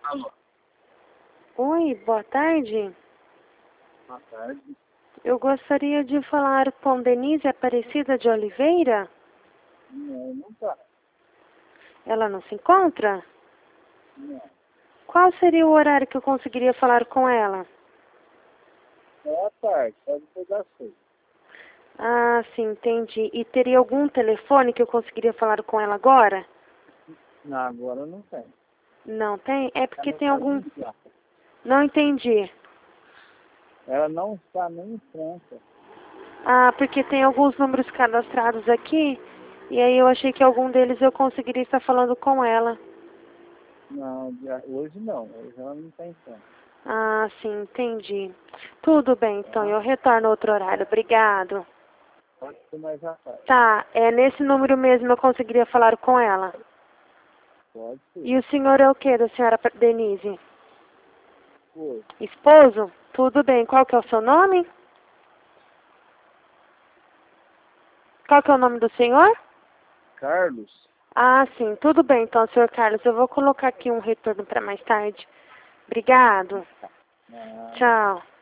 Alô, Oi, boa tarde. boa tarde. Eu gostaria de falar com Denise Aparecida de Oliveira. Não tá. Ela não se encontra? Não. Qual seria o horário que eu conseguiria falar com ela? É à tarde, só depois das 6. Ah, sim, entendi. E teria algum telefone que eu conseguiria falar com ela agora? Não, agora não tem. Não tem? É Ela porque não tem está algum... nem lá. Não entendi. Ela não está nem em França. Ah, porque tem alguns números cadastrados aqui. E aí eu achei que algum deles eu conseguiria estar falando com ela. Não, hoje não. Hoje ela não está em França. Ah, sim, entendi. Tudo bem, então Tá? eu retorno outro horário. Obrigado. Pode ser mais à tarde. Tá, é nesse número mesmo eu conseguiria falar com ela. Pode ser. E o senhor é o que da senhora Denise? Foi. Esposo? Tudo bem, qual que é o seu nome? Qual que é o nome do senhor? Carlos? Ah, sim, tudo bem então, senhor Carlos. Eu vou colocar aqui um retorno para mais tarde. Obrigado. Nada. Tchau.